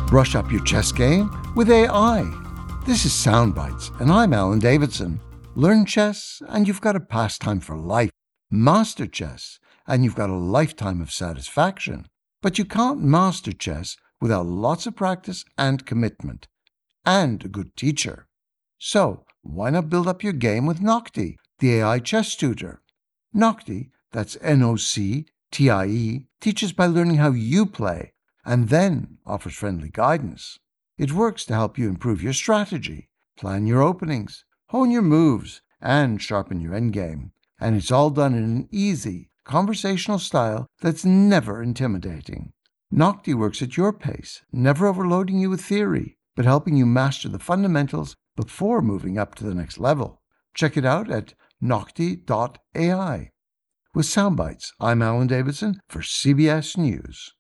Brush up your chess game with AI. This is Soundbites, and I'm Alan Davidson. Learn chess, and you've got a pastime for life. Master chess, and you've got a lifetime of satisfaction. But you can't master chess without lots of practice and commitment, and a good teacher. So, why not build up your game with Nocti, the AI chess tutor? Nocti, that's Noctie, teaches by learning how you play, and then offers friendly guidance. It works to help you improve your strategy, plan your openings, hone your moves, and sharpen your endgame. And it's all done in an easy, conversational style that's never intimidating. Nocti works at your pace, never overloading you with theory, but helping you master the fundamentals before moving up to the next level. Check it out at nocti.ai. With Soundbites, I'm Alan Davidson for CBS News.